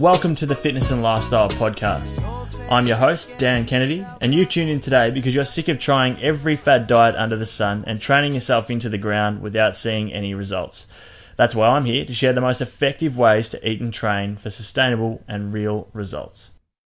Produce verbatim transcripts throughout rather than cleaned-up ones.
Welcome to the Fitness and Lifestyle Podcast. I'm your host, Dan Kennedy, and you tune in today because you're sick of trying every fad diet under the sun and training yourself into the ground without seeing any results. That's why I'm here to share the most effective ways to eat and train for sustainable and real results.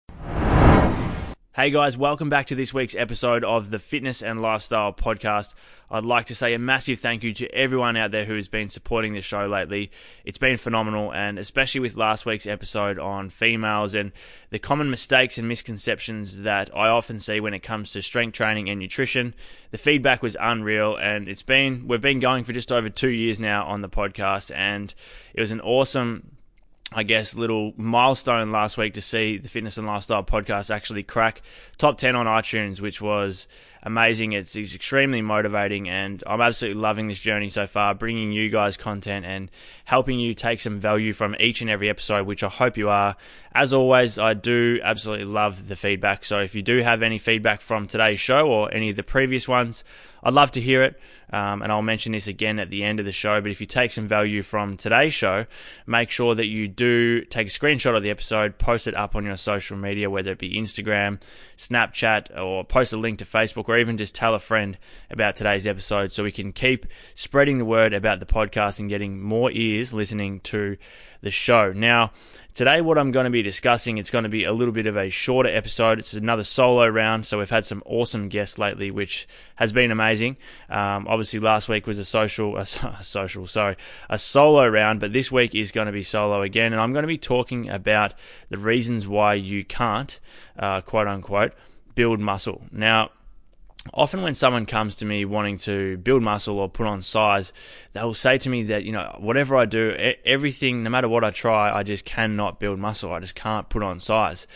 Hey guys, welcome back to this week's episode of the Fitness and Lifestyle Podcast. I'd like to say a massive thank you to everyone out there who has been supporting the show lately. It's been phenomenal, and especially with last week's episode on females and the common mistakes and misconceptions that I often see when it comes to strength training and nutrition. The feedback was unreal, and it's been we've been going for just over two years now on the podcast, and it was an awesome I guess, little milestone last week to see the Fitness and Lifestyle Podcast actually crack top ten on iTunes, which was amazing. It's, it's extremely motivating, and I'm absolutely loving this journey so far, bringing you guys content and helping you take some value from each and every episode, which I hope you are. As always, I do absolutely love the feedback. So if you do have any feedback from today's show or any of the previous ones, I'd love to hear it, um, and I'll mention this again at the end of the show, but if you take some value from today's show, make sure that you do take a screenshot of the episode, post it up on your social media, whether it be Instagram, Snapchat, or post a link to Facebook, or even just tell a friend about today's episode so we can keep spreading the word about the podcast and getting more ears listening to the show. Now, today what I'm going to be discussing, it's going to be a little bit of a shorter episode. It's another solo round, so we've had some awesome guests lately, which has been amazing. Um, obviously, last week was a social, a social, sorry, a solo round, but this week is going to be solo again, and I'm going to be talking about the reasons why you can't, uh, quote unquote, build muscle. Now, often when someone comes to me wanting to build muscle or put on size, they'll say to me that, you know, whatever I do, everything, no matter what I try, I just cannot build muscle. I just can't put on size.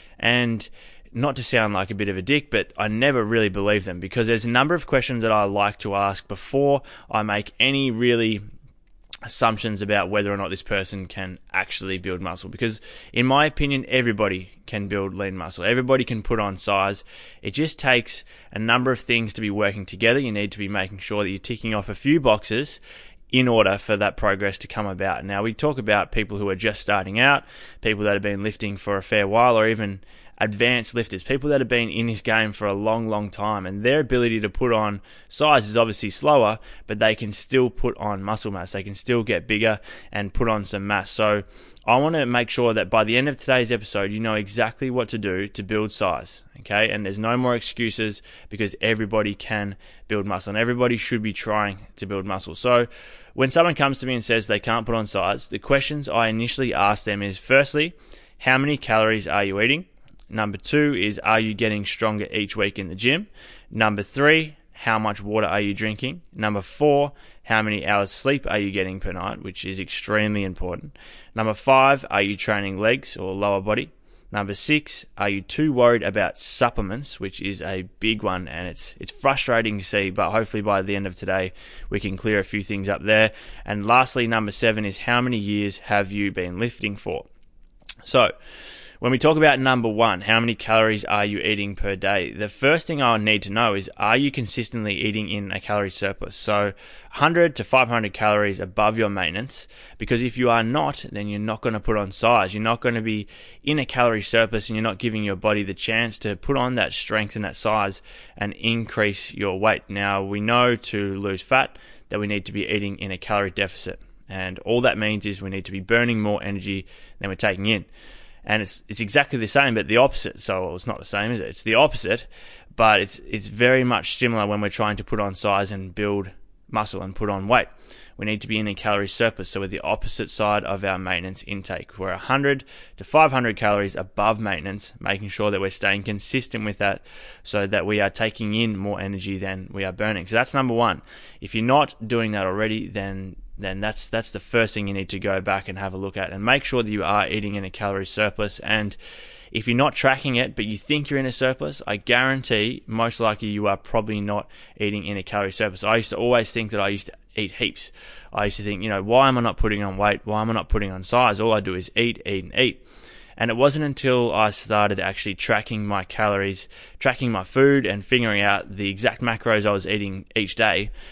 And not to sound like a bit of a dick, but I never really believe them, because there's a number of questions that I like to ask before I make any really assumptions about whether or not this person can actually build muscle. Because in my opinion, everybody can build lean muscle. Everybody can put on size. It just takes a number of things to be working together. You need to be making sure that you're ticking off a few boxes in order for that progress to come about. Now, we talk about people who are just starting out, people that have been lifting for a fair while, or even advanced lifters, people that have been in this game for a long, long time, and their ability to put on size is obviously slower, but they can still put on muscle mass. They can still get bigger and put on some mass. So I want to make sure that by the end of today's episode, you know exactly what to do to build size, okay? And there's no more excuses, because everybody can build muscle, and everybody should be trying to build muscle. So when someone comes to me and says they can't put on size, the questions I initially ask them is, firstly, how many calories are you eating? Number two is, are you getting stronger each week in the gym? Number three, how much water are you drinking? Number four, how many hours sleep are you getting per night, which is extremely important. Number five, are you training legs or lower body? Number six, are you too worried about supplements, which is a big one, and it's it's frustrating to see, but hopefully by the end of today we can clear a few things up there. And lastly, number seven is, how many years have you been lifting for? So when we talk about number one, how many calories are you eating per day? The first thing I need to know is, are you consistently eating in a calorie surplus? So one hundred to five hundred calories above your maintenance, because if you are not, then you're not going to put on size. You're not going to be in a calorie surplus, and you're not giving your body the chance to put on that strength and that size and increase your weight. Now, we know to lose fat that we need to be eating in a calorie deficit, and all that means is we need to be burning more energy than we're taking in. And it's it's exactly the same, but the opposite. So well, it's not the same, is it? It's the opposite, but it's it's very much similar when we're trying to put on size and build muscle and put on weight. We need to be in a calorie surplus, so we're the opposite side of our maintenance intake. We're one hundred to five hundred calories above maintenance, making sure that we're staying consistent with that so that we are taking in more energy than we are burning. So that's number one. If you're not doing that already, then then that's that's the first thing you need to go back and have a look at, and make sure that you are eating in a calorie surplus. And if you're not tracking it, but you think you're in a surplus, I guarantee most likely you are probably not eating in a calorie surplus. I used to always think that I used to eat heaps. I used to think, you know, why am I not putting on weight? Why am I not putting on size? All I do is eat, eat, and eat. And it wasn't until I started actually tracking my calories, tracking my food, and figuring out the exact macros I was eating each day,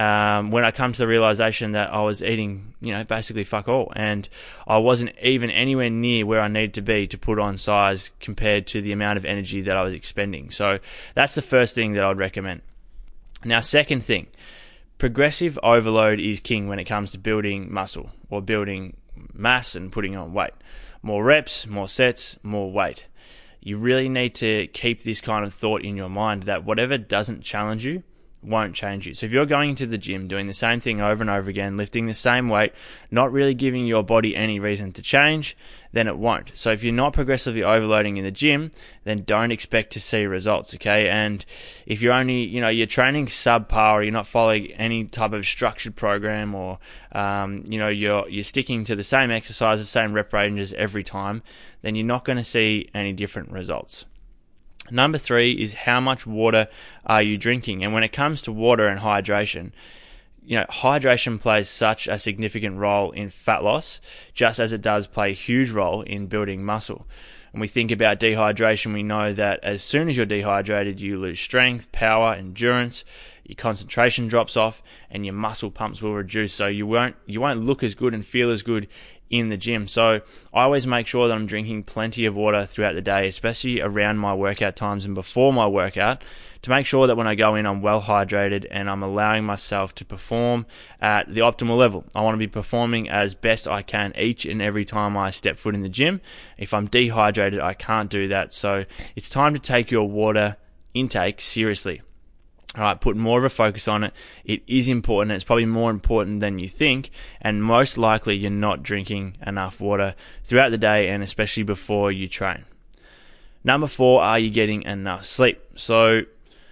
Um, when I come to the realization that I was eating, you know, basically fuck all, and I wasn't even anywhere near where I needed to be to put on size compared to the amount of energy that I was expending. So that's the first thing that I'd recommend. Now, second thing, progressive overload is king when it comes to building muscle or building mass and putting on weight. More reps, more sets, more weight. You really need to keep this kind of thought in your mind that whatever doesn't challenge you won't change you. So if you're going into the gym doing the same thing over and over again, lifting the same weight, not really giving your body any reason to change, then it won't. So if you're not progressively overloading in the gym, then don't expect to see results, okay? And if you're only, you know, you're training subpar, or you're not following any type of structured program, or um, you know, you're you're sticking to the same exercises, same rep ranges every time, then you're not going to see any different results. Number three is how much water are you drinking? And when it comes to water and hydration, you know, hydration plays such a significant role in fat loss, just as it does play a huge role in building muscle. When we think about dehydration, we know that as soon as you're dehydrated, you lose strength, power, endurance, your concentration drops off, and your muscle pumps will reduce. So you won't you won't look as good and feel as good in the gym. So I always make sure that I'm drinking plenty of water throughout the day, especially around my workout times and before my workout, to make sure that when I go in, I'm well hydrated and I'm allowing myself to perform at the optimal level. I want to be performing as best I can each and every time I step foot in the gym. If I'm dehydrated, I can't do that. So it's time to take your water intake seriously. All right, put more of a focus on it. It is important. It's probably more important than you think, and most likely you're not drinking enough water throughout the day, and especially before you train. Number four, are you getting enough sleep? So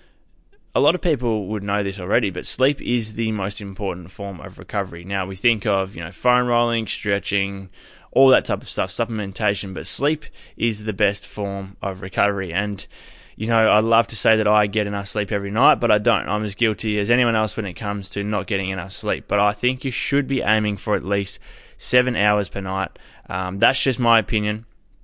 a lot of people would know this already, but sleep is the most important form of recovery. Now, we think of, you know, foam rolling, stretching, all that type of stuff, supplementation, but sleep is the best form of recovery. And you know, I love to say that I get enough sleep every night, but I don't. I'm as guilty as anyone else when it comes to not getting enough sleep. But I think you should be aiming for at least seven hours per night. Um, that's just my opinion.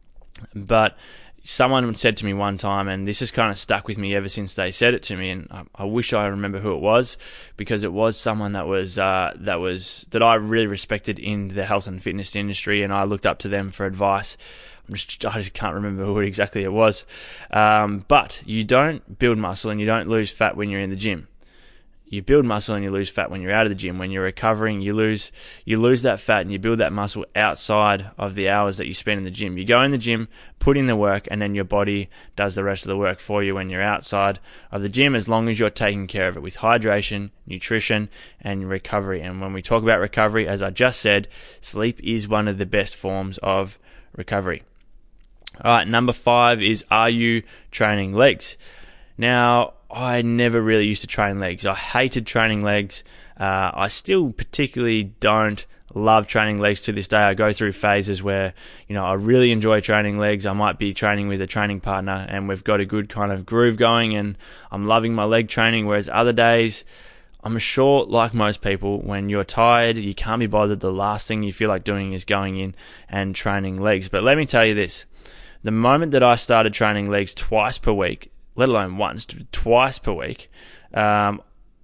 But someone said to me one time, and this has kind of stuck with me ever since they said it to me, and I, I wish I remember who it was, because it was someone that was uh, that was that I really respected in the health and fitness industry, and I looked up to them for advice. I'm just, I just can't remember who exactly it was. Um, but you don't build muscle and you don't lose fat when you're in the gym. You build muscle and you lose fat when you're out of the gym. When you're recovering, you lose you lose that fat and you build that muscle outside of the hours that you spend in the gym. You go in the gym, put in the work, and then your body does the rest of the work for you when you're outside of the gym, as long as you're taking care of it with hydration, nutrition, and recovery. And when we talk about recovery, as I just said, sleep is one of the best forms of recovery. All right, number five is, are you training legs? Now, I never really used to train legs. I hated training legs. Uh, I still particularly don't love training legs to this day. I go through phases where, you know, I really enjoy training legs. I might be training with a training partner and we've got a good kind of groove going and I'm loving my leg training, whereas other days, I'm sure, like most people, when you're tired, you can't be bothered, the last thing you feel like doing is going in and training legs. But let me tell you this. The moment that I started training legs twice per week, let alone once, twice per week, um,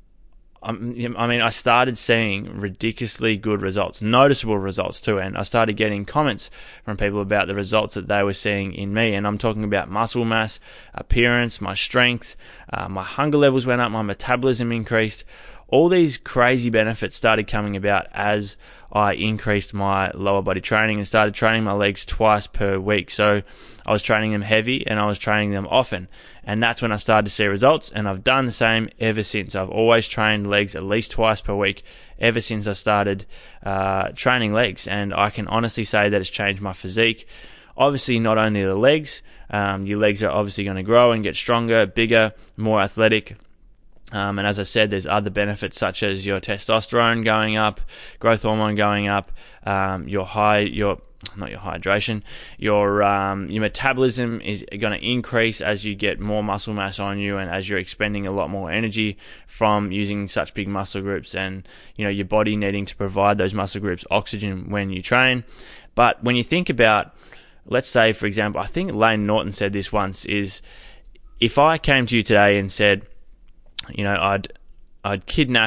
I mean, I started seeing ridiculously good results, noticeable results too, and I started getting comments from people about the results that they were seeing in me, and I'm talking about muscle mass, appearance, my strength, uh, my hunger levels went up, my metabolism increased. All these crazy benefits started coming about as I increased my lower body training and started training my legs twice per week. So I was training them heavy and I was training them often. And that's when I started to see results, and I've done the same ever since. I've always trained legs at least twice per week ever since I started uh, training legs. And I can honestly say that it's changed my physique. Obviously, not only the legs, um, your legs are obviously going to grow and get stronger, bigger, more athletic. Um, and as I said, there's other benefits such as your testosterone going up, growth hormone going up, um, your high, your not your hydration, your um, your metabolism is going to increase as you get more muscle mass on you, and as you're expending a lot more energy from using such big muscle groups, and you know your body needing to provide those muscle groups oxygen when you train. But when you think about, let's say for example, I think Layne Norton said this once: is if I came to you today and said, you know, I'd I'd kidnapped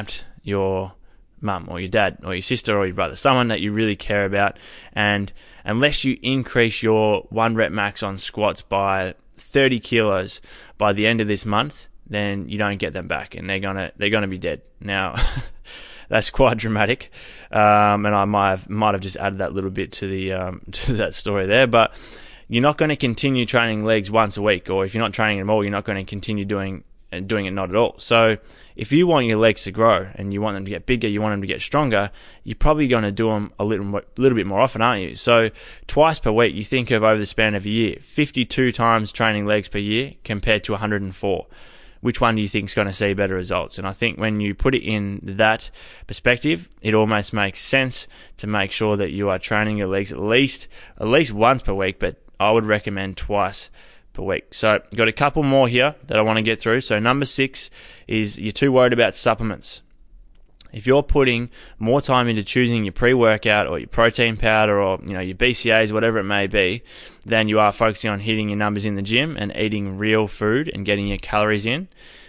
your mum or your dad or your sister or your brother, someone that you really care about. And unless you increase your one rep max on squats by thirty kilos by the end of this month, then you don't get them back, and they're gonna they're gonna be dead. Now, that's quite dramatic, um, and I might have might have just added that little bit to the um, to that story there. But you're not going to continue training legs once a week, or if you're not training them all, you're not going to continue doing doing it not at all. So if you want your legs to grow and you want them to get bigger, you want them to get stronger, you're probably going to do them a little little bit more often, aren't you? So twice per week, you think of over the span of a year, fifty-two times training legs per year compared to one hundred four. Which one do you think is going to see better results? And I think when you put it in that perspective, it almost makes sense to make sure that you are training your legs at least at least once per week, but I would recommend twice per week. So got a couple more here that I want to get through. So number six is you're too worried about supplements. If you're putting more time into choosing your pre-workout or your protein powder or you know your B C As, whatever it may be, than you are focusing on hitting your numbers in the gym and eating real food and getting your calories in,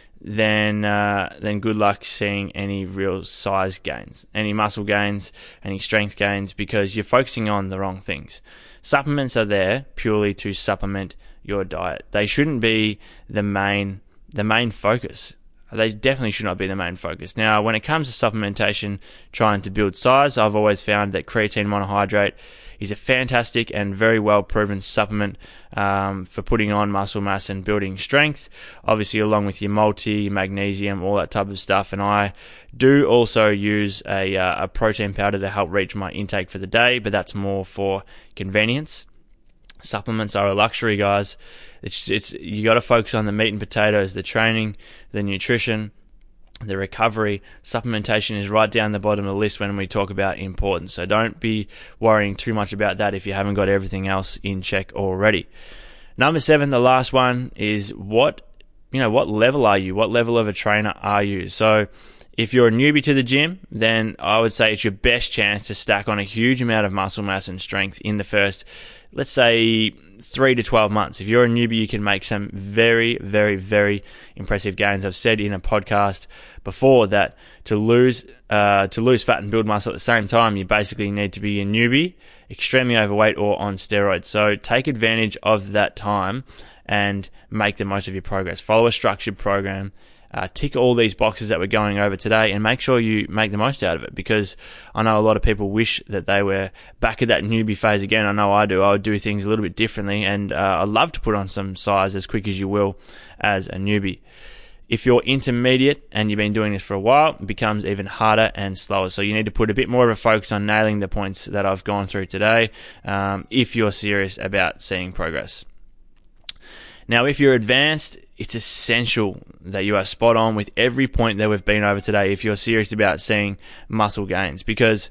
then uh, then good luck seeing any real size gains, any muscle gains, any strength gains, because you're focusing on the wrong things. Supplements are there purely to supplement your diet. They shouldn't be the main the main focus. They definitely should not be the main focus. Now, when it comes to supplementation, trying to build size, I've always found that creatine monohydrate is a fantastic and very well proven supplement um, for putting on muscle mass and building strength, obviously along with your multi, magnesium, all that type of stuff. And I do also use a, uh, a protein powder to help reach my intake for the day, but that's more for convenience. Supplements are a luxury, guys. It's it's you got to focus on the meat and potatoes, the training, the nutrition, the recovery. Supplementation is right down the bottom of the list when we talk about importance. So don't be worrying too much about that if you haven't got everything else in check already. Number seven, the last one, is what you know. What level are you? What level of a trainer are you? So if you're a newbie to the gym, then I would say it's your best chance to stack on a huge amount of muscle mass and strength in the first, let's say, three to twelve months. If you're a newbie, you can make some very, very, very impressive gains. I've said in a podcast before that to lose uh, to lose fat and build muscle at the same time, you basically need to be a newbie, extremely overweight, or on steroids. So take advantage of that time and make the most of your progress. Follow a structured program. Uh, tick all these boxes that we're going over today and make sure you make the most out of it, because I know a lot of people wish that they were back at that newbie phase again. I know I do. I would do things a little bit differently, and uh, I'd love to put on some size as quick as you will as a newbie. If you're intermediate and you've been doing this for a while, it becomes even harder and slower. So you need to put a bit more of a focus on nailing the points that I've gone through today um, if you're serious about seeing progress. Now, if you're advanced, it's essential that you are spot on with every point that we've been over today if you're serious about seeing muscle gains, because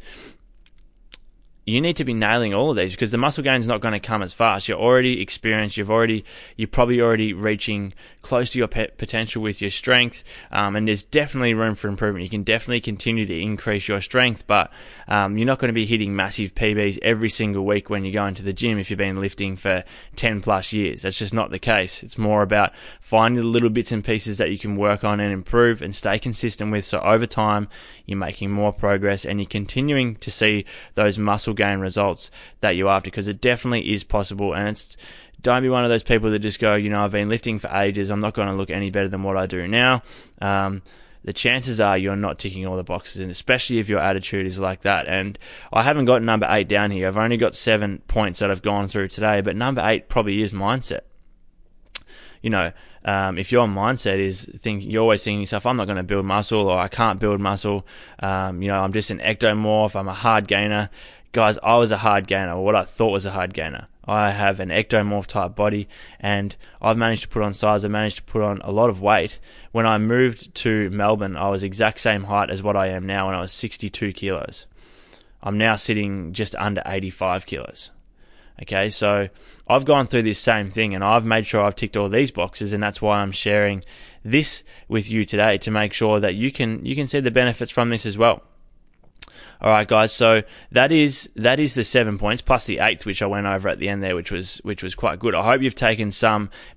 you need to be nailing all of these, because the muscle gain is not going to come as fast. You're already experienced. You've already, you're probably already reaching close to your pe- potential with your strength, um, and there's definitely room for improvement. You can definitely continue to increase your strength, but um, you're not going to be hitting massive P Bs every single week when you go into the gym if you've been lifting for ten plus years. That's just not the case. It's more about finding the little bits and pieces that you can work on and improve and stay consistent with. So over time, you're making more progress and you're continuing to see those muscle gain results that you after, because it definitely is possible. And it's don't be one of those people that just go, you know, I've been lifting for ages, I'm not going to look any better than what I do now. Um, the chances are you're not ticking all the boxes, and especially if your attitude is like that. And I haven't got number eight down here. I've only got seven points that I've gone through today, but number eight probably is mindset. You know, um, if your mindset is think you're always thinking to yourself, I'm not going to build muscle, or I can't build muscle, um, you know, I'm just an ectomorph, I'm a hard gainer. Guys, I was a hard gainer, or what I thought was a hard gainer. I have an ectomorph type body, and I've managed to put on size. I've managed to put on a lot of weight. When I moved to Melbourne, I was exact same height as what I am now, and I was sixty-two kilos. I'm now sitting just under eighty-five kilos. Okay, so I've gone through this same thing, and I've made sure I've ticked all these boxes, and that's why I'm sharing this with you today, to make sure that you can you can see the benefits from this as well. All right, guys. So that is that is the seven points plus the eighth, which I went over at the end there, which was which was quite good. I hope you've taken some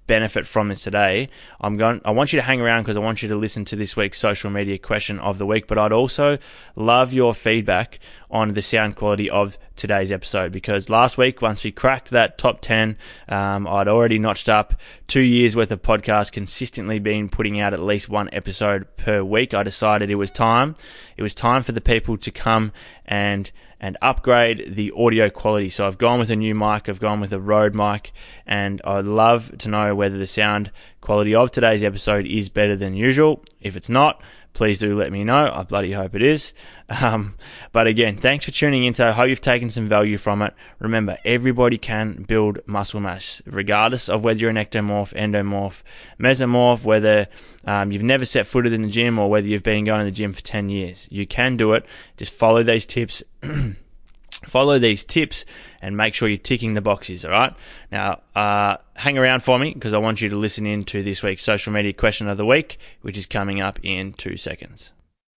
benefit from this today, I'm going. I want you to hang around because I want you to listen to this week's social media question of the week. But I'd also love your feedback on the sound quality of today's episode, because last week, once we cracked that top ten, um, I'd already notched up two years worth of podcasts, consistently been putting out at least one episode per week. I decided it was time. It was time for the people to come and and upgrade the audio quality. So I've gone with a new mic, I've gone with a Rode mic, and I'd love to know whether the sound quality of today's episode is better than usual. If it's not, please do let me know. I bloody hope it is. Um, but again, thanks for tuning in. So I hope you've taken some value from it. Remember, everybody can build muscle mass, regardless of whether you're an ectomorph, endomorph, mesomorph, whether um, you've never set footed in the gym or whether you've been going to the gym for ten years. You can do it. Just follow these tips. Follow these tips and make sure you're ticking the boxes, all right? Now, uh, hang around for me because I want you to listen in to this week's social media question of the week, which is coming up in two seconds.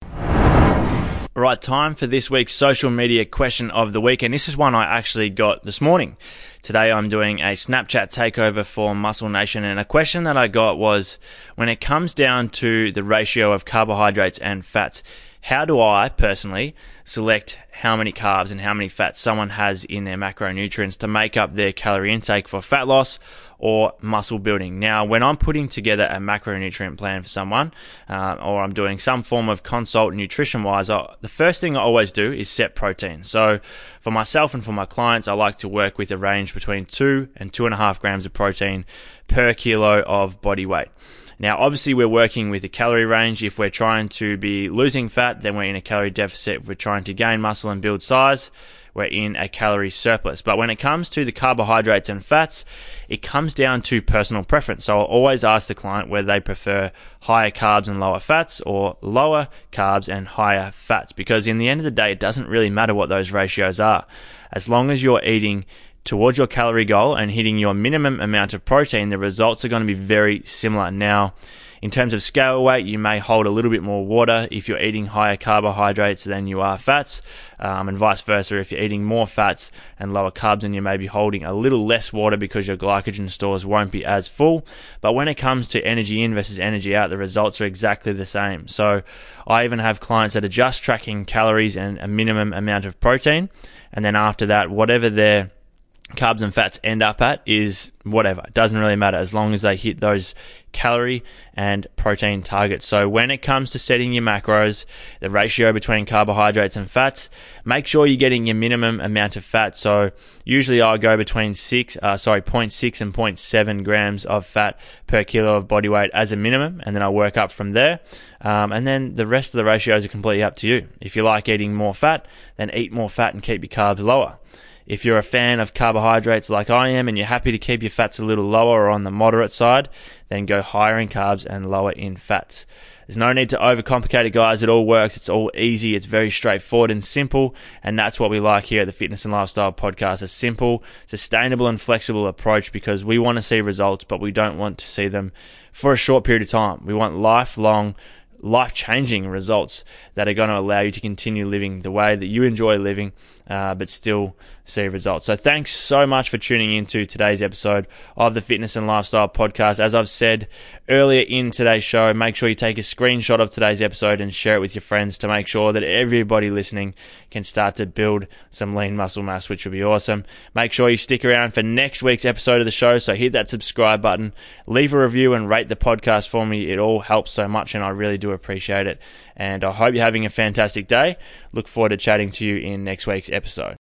All right, time for this week's social media question of the week, and this is one I actually got this morning. Today I'm doing a Snapchat takeover for Muscle Nation, and a question that I got was, when it comes down to the ratio of carbohydrates and fats, how do I personally select how many carbs and how many fats someone has in their macronutrients to make up their calorie intake for fat loss or muscle building? Now, when I'm putting together a macronutrient plan for someone, uh, or I'm doing some form of consult nutrition-wise, I, the first thing I always do is set protein. So for myself and for my clients, I like to work with a range between two and two and a half grams of protein per kilo of body weight. Now, obviously, we're working with a calorie range. If we're trying to be losing fat, then we're in a calorie deficit. If we're trying to gain muscle and build size, we're in a calorie surplus. But when it comes to the carbohydrates and fats, it comes down to personal preference. So I'll always ask the client whether they prefer higher carbs and lower fats or lower carbs and higher fats, because in the end of the day, it doesn't really matter what those ratios are. As long as you're eating towards your calorie goal and hitting your minimum amount of protein, the results are going to be very similar. Now, in terms of scale weight, you may hold a little bit more water if you're eating higher carbohydrates than you are fats, um, and vice versa. If you're eating more fats and lower carbs, then you may be holding a little less water because your glycogen stores won't be as full. But when it comes to energy in versus energy out, the results are exactly the same. So I even have clients that are just tracking calories and a minimum amount of protein, and then after that, whatever their carbs and fats end up at is whatever. It doesn't really matter as long as they hit those calorie and protein targets. So when it comes to setting your macros, the ratio between carbohydrates and fats, make sure you're getting your minimum amount of fat. So usually I go between six, uh, sorry, zero point six and zero point seven grams of fat per kilo of body weight as a minimum, and then I work up from there. Um, and then the rest of the ratios are completely up to you. If you like eating more fat, then eat more fat and keep your carbs lower. If you're a fan of carbohydrates like I am and you're happy to keep your fats a little lower or on the moderate side, then go higher in carbs and lower in fats. There's no need to overcomplicate it, guys. It all works. It's all easy. It's very straightforward and simple. And that's what we like here at the Fitness and Lifestyle Podcast. A simple, sustainable and flexible approach, because we want to see results, but we don't want to see them for a short period of time. We want lifelong, life-changing results that are going to allow you to continue living the way that you enjoy living, uh, but still see results. So thanks so much for tuning into today's episode of the Fitness and Lifestyle Podcast. As I've said earlier in today's show, make sure you take a screenshot of today's episode and share it with your friends to make sure that everybody listening can start to build some lean muscle mass, which would be awesome. Make sure you stick around for next week's episode of the show. So hit that subscribe button, leave a review and rate the podcast for me. It all helps so much and I really do appreciate it. And I hope you're having a fantastic day. Look forward to chatting to you in next week's episode.